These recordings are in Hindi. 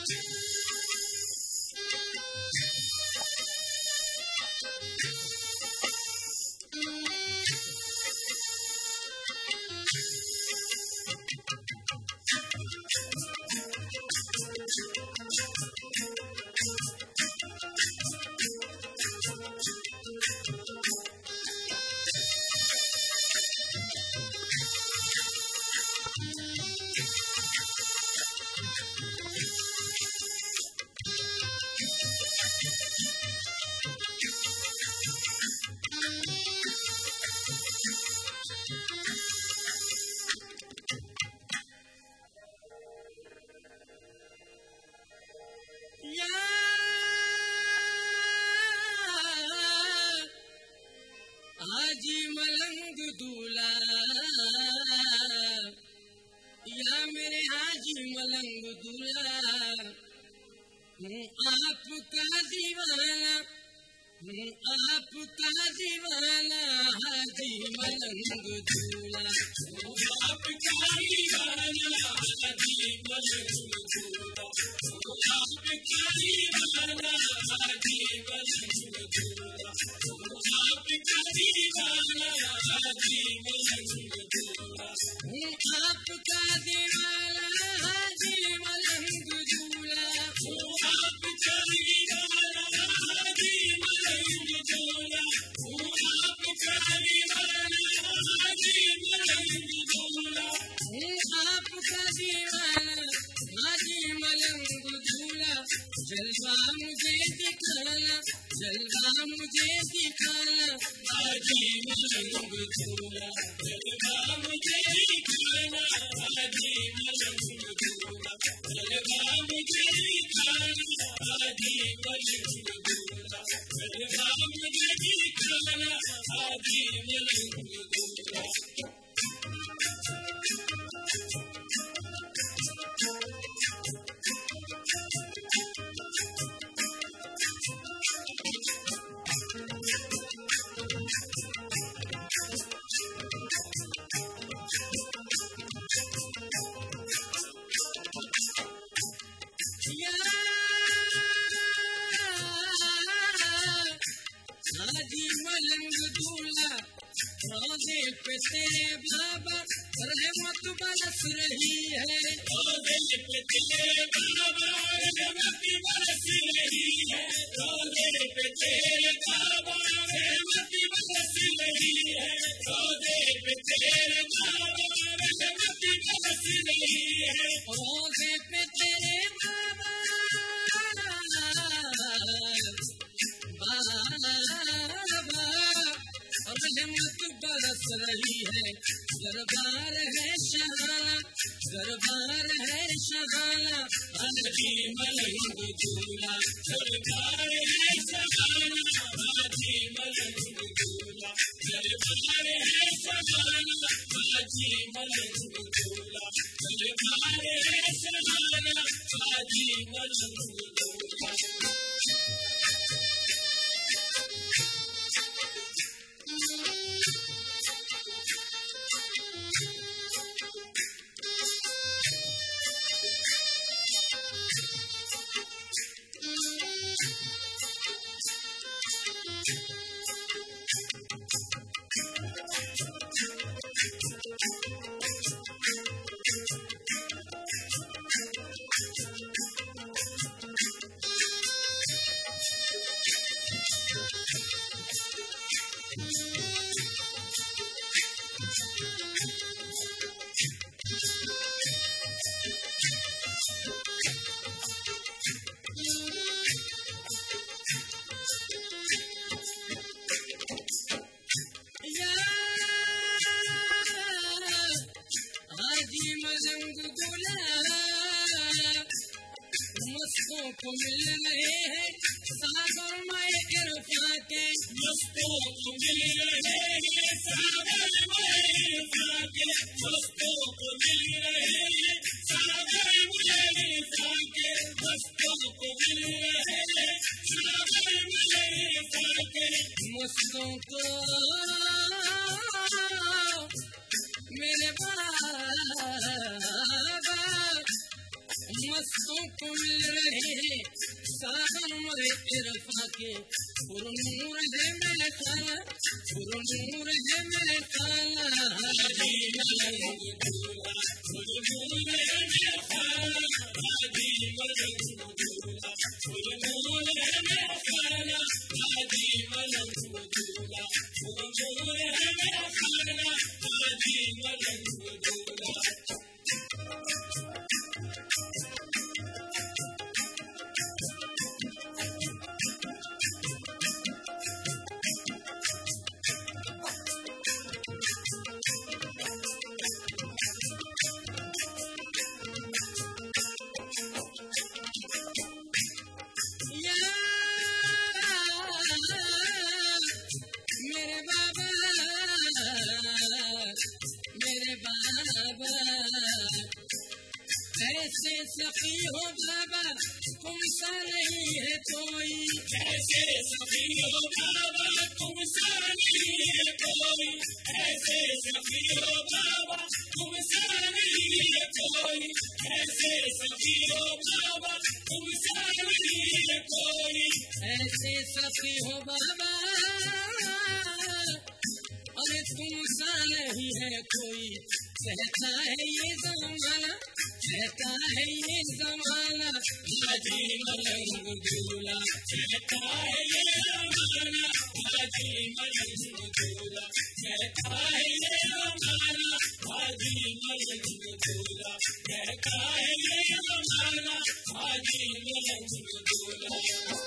हाजी मलंग दूल्हा, या मेरे हाजी मलंग दूल्हा, हूँ आपका दीवाना, हूँ आपका दीवाना, हाजी मलंग दूल्हा, हूँ आपका दीवाना, हाजी मलंग दूल्हा, हूँ आपका दीवाना, हाजी मलंग दूल्हा, हूँ आपका दीवाना, हाजी मलंग दूल्हा, हूँ आपका दीवाना, हाजी मलंग दूल्हा, हूँ आपका दीवाना, हाजी मलंग दूल्हा, हूँ आपका दीवाना, हाजी मलंग दूल्हा, हूँ आपका दीवाना, हाजी मलंग दूल्हा, जलवा मुझे दिखाना, जलवा मुझे दिखाना, हाजी मलंग दूल्हा, जलवा मुझे दिखाना, हाजी मलंग दूल्हा, जलवा मुझे दिखाना, हाजी मलंग दूल्हा, जलवा मुझे दिखाना, हाजी मलंग दूल्हा। हाजी मलंग दूल्हा, रोज़े पे तेरे बाबा रहमत बरस रही है, रोज़े पे तेरे बाबा रहमत बरस रही है, रोज़े पे तेरे बाबा रहमत बरस रही है, रोज़े पे तेरे बाबा रहमत बरस रही है, रोज़े पे तेरे बाबा रहमत बरस रही है, दरबार है शहाना, दरबार है शहाना, हाजी मलंग दूल्हा, दरबार है शहाना, हाजी मलंग दूल्हा, दरबार है शहाना, हाजी मलंग दूल्हा, दरबार है शहाना, हाजी मलंग दूल्हा। हाजी मलंग दूल्हा, मस्तों को मिल रहे हैं सागर में इरफा के, मस्तों को मिल रहे हैं सागर में इरफा के, मस्तों को मिल रहे हैं सागर में इरफा के, मस्तों को मिल रहे हैं सागर में इरफा के, मस्तों को मेरे बाबा दोस्तों को मिल रहे हैं सावन में इरफा के पुरनूर है मेरे खाना पुरनूर है मेरे खाना हाजी मलंग दूल्हा पुरनूर है मेरे खाना हाजी मलंग दूल्हा पुरनूर है मेरे खाना हाजी मलंग दूल्हा पुरनूर है मेरे खाना हाजी मलंग दूल्हा ऐसे सखी हो बाबा तुमसा नहीं है कोई ऐसे सखी हो बाबा तुमसा नहीं है कोई ऐसे सखी हो बाबा तुमसा नहीं है कोई ऐसे सखी हो बाबा तुमसा नहीं है कोई ऐसे सखी हो बाबा अरे तुमसा नहीं है कोई कहता है ये जमाना कहता है ये जमाना हाजी मलंग दूल्हा कहता है ये जमाना हाजी मलंग दूल्हा कहता है ये जमाना हाजी मलंग दूल्हा कहता है ये जमाना हाजी मलंग दूल्हा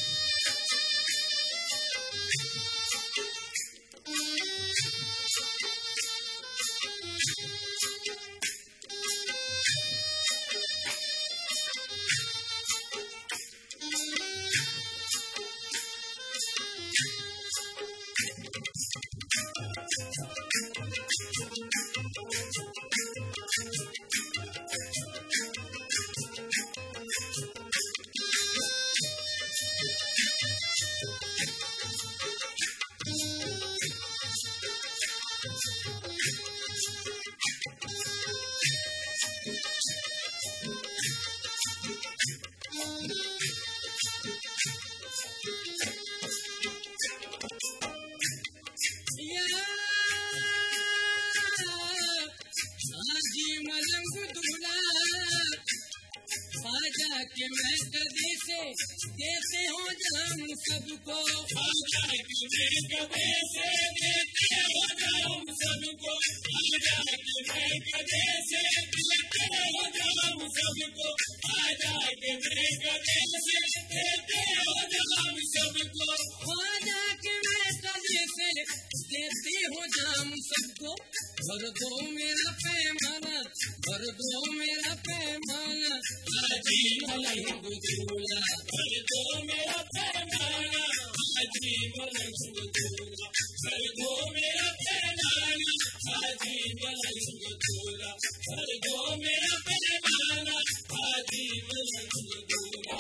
के मैं कभी से देते हो जाम सबको आजा के मैं कभी से देते हो जाम सबको आजा के मैं कभी से देते हो जाम सबको आजा के मैं कभी से देते हो जाम सबको आजा के मैं कभी से देती हो जाम सबको भर दो मेरा पैमाना भर दो मेरा पैमाना हाजी मलंग दूल्हा भर दो मेरा पैमाना हाजी मलंग दूल्हा भर दो मेरा पैमाना हाजी मलंग दूल्हा भर दो मेरा पैमाना हाजी मलंग दूल्हा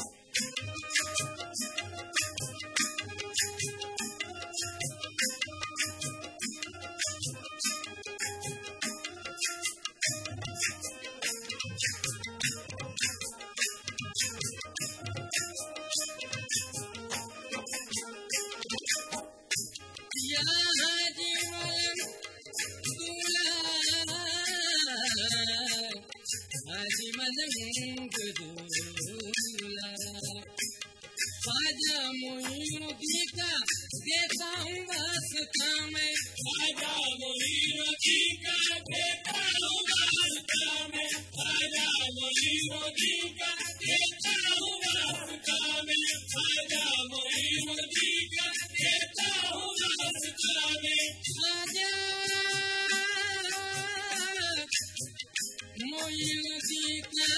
हाजी मलंग दूल्हा ख्वाजा मोइनुद्दीन का देता हूँ वास्ता मैं ख्वाजा मोइनुद्दीन का देता हूँ वास्ता मैं ख्वाजा मोइनुद्दीन का देता हूँ वास्ता मैं ख्वाजा मोइनुद्दीन का देता हूँ वास्ता मैं ख्वाजा मोइनुद्दीन का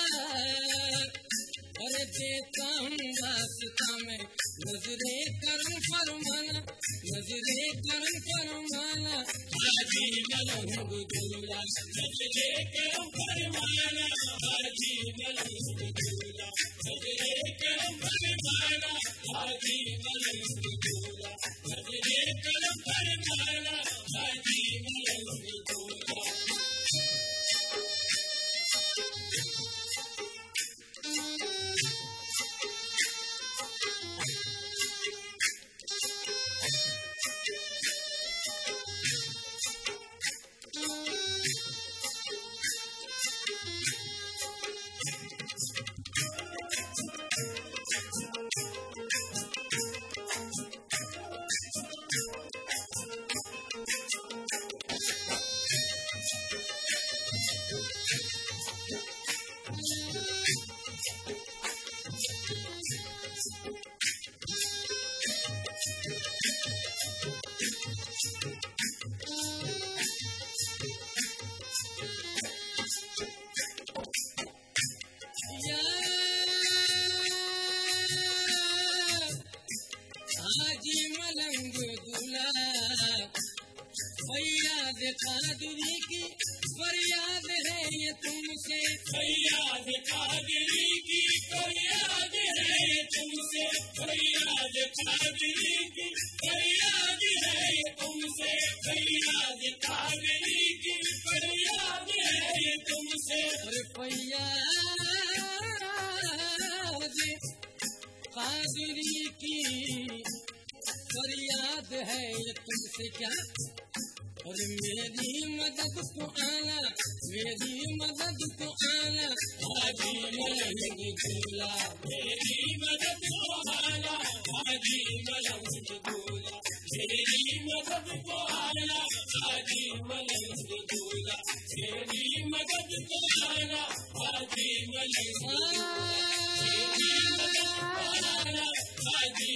अरे देता हूँ वास्ता में नजरे करम फरमाना नजरे करम फरमाना हाजी मलंग दूल्हा नजरे करम फरमाना हाजी मलंग दूल्हा नजरे करम फरमाना हाजी मलंग दूल्हा नजरे करम फरमाना हाजी मलंग दूल्हा हाजी मलंग दूल्हा फरियाद कादरी की फरियाद है ये तुमसे, फरियाद कादरी की फरियाद है ये तुमसे, फरियाद कादरी की फरियाद है ये तुमसे, फरियाद कादरी की फरियाद है ये तुमसे। फरियाद कादरी की फरियाद है ये तुमसे क्या, और मेरी मदद को आना, मेरी मदद को आना हाजी मलंग दूल्हा, मेरी मदद को आना हाजी मलंग दूल्हा, मेरी मदद को आना हाजी मलंग दूल्हा, मेरी मदद को आना हाजी मलंग दूल्हा, मेरी मदद को आना हाजी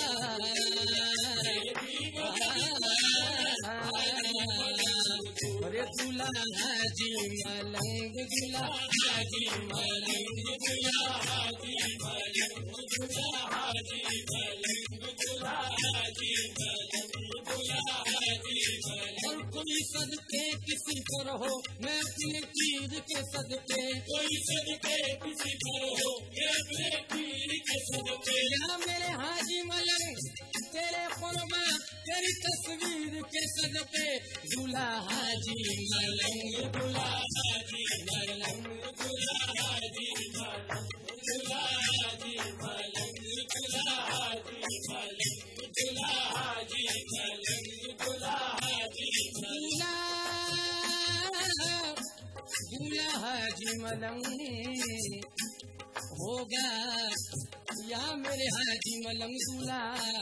अरे दूल्हा हाजी मलंग दूल्हा, हाजी मलंग दूल्हा, हाजी मलंग दूल्हा, हाजी मलंग दूल्हा, हाजी मलंग दूल्हा, हाजी मलंग। और कोई सदके किसी पर हो मैं अपने पीर के सदके, कोई सदके किसी पर हो मैं अपने पीर के सदके, या मेरे हाजी मलंग तेरे कुर्बा तेरी तस्वीर के सदके, दूल्हा हाजी मलंग दूल्हा, हाजी मलंग दूल्हा, हाजी मलंग दूल्हा, हाजी मलंग दूल्हा, हाजी मलंग दूल्हा, हाजी मलंग दूल्हा, हाजी दूल्हा, दूल्हा हाजी मलंग होगा, या मेरे हाजी मलंग दूल्हा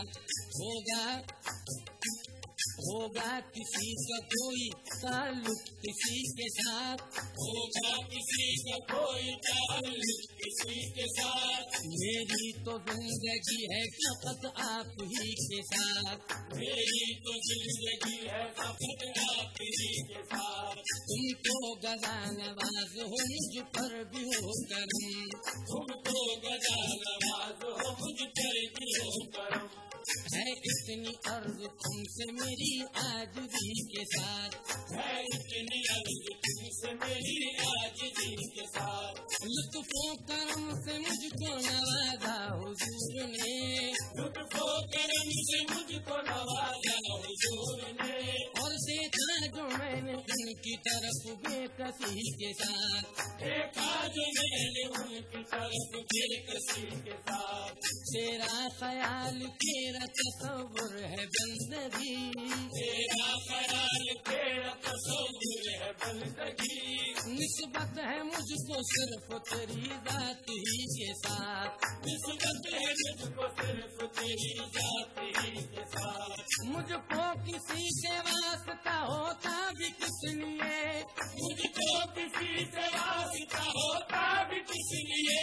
होगा किसी का कोई ताल्लुक किसी के साथ, होगा किसी का कोई ताल्लुक किसी के साथ, मेरी तो जिंदगी है फकत आप ही के साथ, मेरी तो जिंदगी है फकत आप ही के साथ, तुम तो गदा नवाज हो मुझ पर भी हो करम, तुम तो गदा नवाज हो मुझ पर भी हो करम, है इतनी अर्ज तुमसे मेरी आजिज़ी के साथ, है इतनी अर्ज तुमसे मेरी आजिज़ी के साथ, लुत्फ़ो करम से मुझको नवाजा हुजूर ने, लुत्फ़ो करम से मुझको नवाजा हुजूर ने, और देखा जो मैंने उनकी तरफ बेकसी के साथ, देखा जो मैंने उनकी तरफ बेकसी के साथ, तेरा ख्याल तेरा तसव्वुर है बंदगी, तेरा ख्याल तेरा तसव्वुर है बंदगी, निस्बत है मुझको सिर्फ तेरी जात ही के साथ, निस्बत है मुझको सिर्फ तेरी जात ही के साथ, मुझको किसी से वास्ता होता भी किस लिए, मुझको किसी से वास्ता होता भी किस लिए,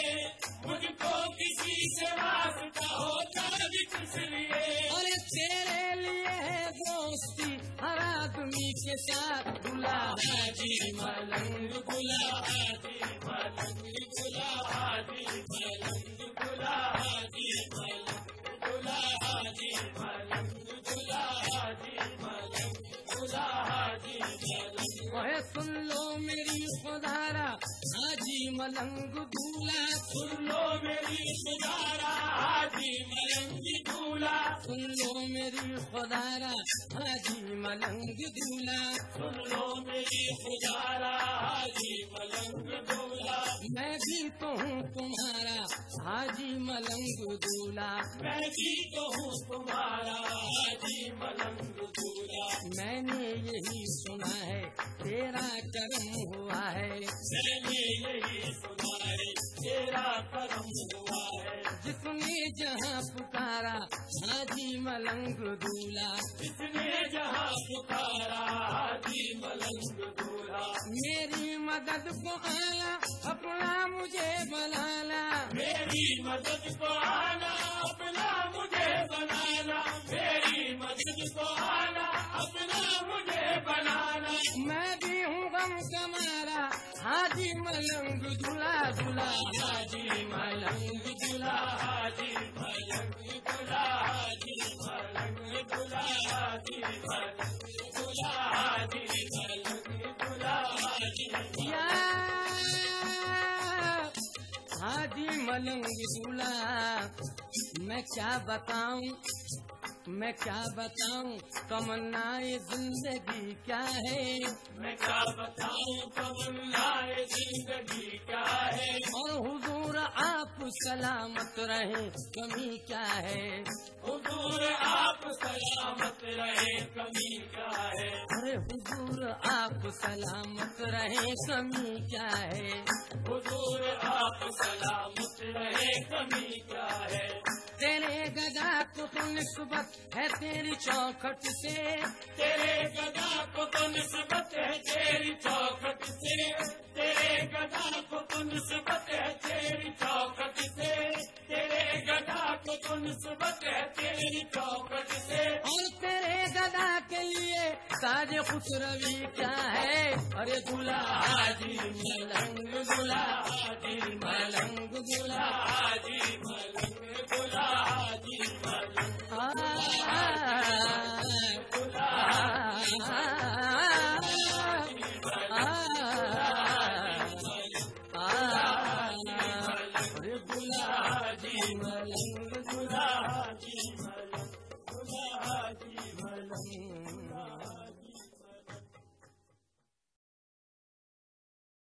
मुझको किसी से वास्ता होता भी किस लिए, अरे तेरे लिए है दोस्ती हर आदमी के साथ, दूल्हा हाजी मलंग दूल्हा, हाजी मलंग दूल्हा, हाजी मलंग दूल्हा, हाजी मलंग दूल्हा, हाजी मलंग दूल्हा, हाजी मलंग दूल्हा, हाजी मलंग। वह सुन लो मेरी खुदारा हाजी मलंग दूल्हा, सुन लो मेरी खुदारा हाजी मलंग दूल्हा, सुन लो मेरी खुदारा हाजी मलंग दूल्हा, सुन लो मेरी खुदारा हाजी मलंग दूल्हा, मैं भी तो हूँ तुम्हारा हाजी मलंग दूल्हा, मैं भी तो हूँ तुम्हारा हाजी मलंग दूल्हा, मैंने यही सुना है तेरा करम हुआ है, मैंने यही सुना है तेरा करम हुआ है, जिसने जहाँ पुकारा हाजी मलंग दूल्हा, जिसने जहाँ पुकारा हाजी मलंग दूल्हा, मेरी मदद को आना अपना मुझे बनाना, मेरी मदद को आना अपना मुझे बनाना, मेरी मदद को आना गम कमारा हाजी मलंग दूल्हा दूल्हा हाजी मलंग दूल्हा हाजी मलंग दूल्हा हाजी मलंग दूल्हा हाजी मलंग दूल्हा हाजी मलंग दूल्हा हाजी मलंग दूल्हा। मैं क्या बताऊं तमन्नाए जिंदगी क्या है, मैं क्या बताऊं तमन्नाए जिंदगी क्या है। और हुजूर आप सलामत रहे कमी क्या है, हुजूर आप सलामत रहे कमी क्या है। अरे हुजूर आप सलामत रहे कमी क्या है, हुजूर आप सलामत रहे कमी क्या है। तेरे गदा को तो निस्बत है तेरी चौखट से, तेरे गदा को तो निस्बत है तेरी चौखट से, तेरे गदा को तो निस्बत है तेरी चौखट से, तेरे गदा को तो निस्बत है तेरी चौखट से। और तेरे गदा के लिए साज खुसरवी क्या है। अरे दूल्हा हाजी मलंग दूल्हा हाजी मलंग दूल्हा हाजी मलंग दूल्हा हाजी मलंग दूल्हा हाजी मलंग दूल्हा हाजी